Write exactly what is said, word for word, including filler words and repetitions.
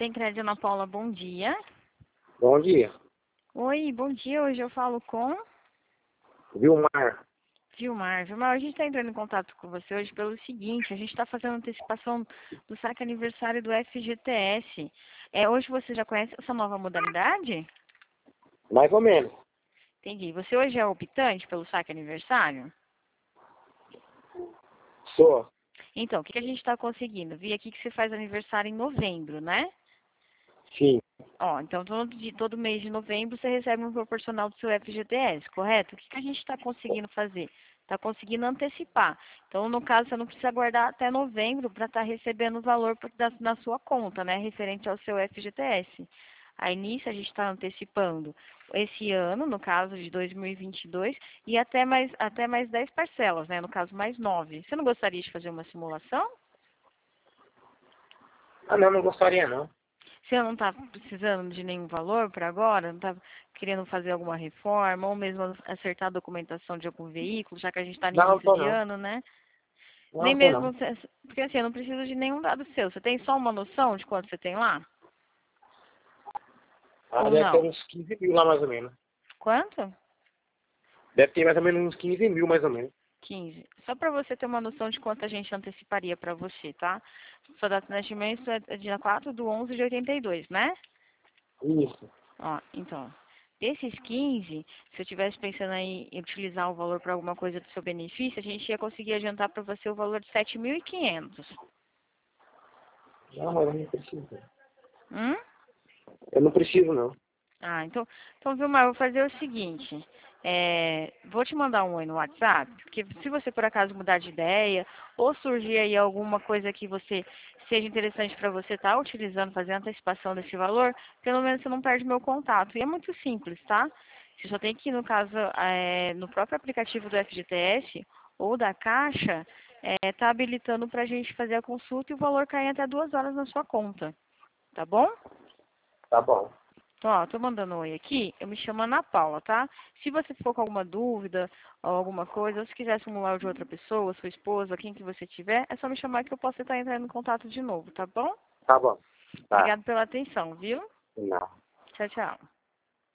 Tem Crédito Ana Paula, bom dia. Bom dia. Oi, bom dia. Hoje eu falo com Vilmar. Vilmar. Vilmar, a gente está entrando em contato com você hoje pelo seguinte, a gente está fazendo antecipação do saque aniversário do F G T S. É, hoje você já conhece essa nova modalidade? Mais ou menos. Entendi. Você hoje é optante pelo saque aniversário? Sou. Então, o que que a gente está conseguindo? Vi aqui que você faz aniversário em novembro, né? Sim. Ó, então todo, de- todo mês de novembro você recebe um proporcional do seu F G T S, correto? O que que a gente está conseguindo fazer? Está conseguindo antecipar. Então, no caso, você não precisa aguardar até novembro para estar recebendo o valor pra- da- na sua conta, né? Referente ao seu F G T S. Aí nisso a gente está antecipando esse ano, no caso de dois mil e vinte e dois, e até mais, até mais dez parcelas, né? No caso, mais nove. Você não gostaria de fazer uma simulação? Ah, não, não gostaria não. Você não está precisando de nenhum valor para agora? Não está querendo fazer alguma reforma ou mesmo acertar a documentação de algum veículo, já que a gente está no Não, início tô de não. ano, né? Nem Não, tô mesmo, não. porque assim, eu não preciso de nenhum dado seu. Você tem só uma noção de quanto você tem lá? Ah, Ou deve ter não? uns quinze mil lá mais ou menos. Quanto? Deve ter mais ou menos uns quinze mil mais ou menos. Quinze. Só para você ter uma noção de quanto a gente anteciparia para você, tá? Sua data de nascimento é dia quatro de onze de oitenta e dois, né? Isso. Ó, então, desses quinze, se eu estivesse pensando aí em utilizar o valor para alguma coisa do seu benefício, a gente ia conseguir adiantar para você o valor de sete mil e quinhentos. Não, mas eu não preciso. Hum? Eu não preciso não. Ah, então, então, Vilmar, eu vou fazer o seguinte. É, vou te mandar um oi no WhatsApp, porque se você por acaso mudar de ideia, ou surgir aí alguma coisa que você seja interessante para você estar utilizando, fazer a antecipação desse valor, pelo menos você não perde meu contato. E é muito simples, tá? Você só tem que, no caso, é, no próprio aplicativo do F G T S ou da Caixa, é, tá habilitando para a gente fazer a consulta e o valor cair até duas horas na sua conta. Tá bom? Tá bom. Então, ó, tô mandando um oi aqui, eu me chamo Ana Paula, tá? Se você ficou com alguma dúvida ou alguma coisa, ou se quiser simular o de outra pessoa, sua esposa, quem que você tiver, é só me chamar que eu posso estar entrando em contato de novo, tá bom? Tá bom. Tá. Obrigada pela atenção, viu? Não. Tchau, tchau.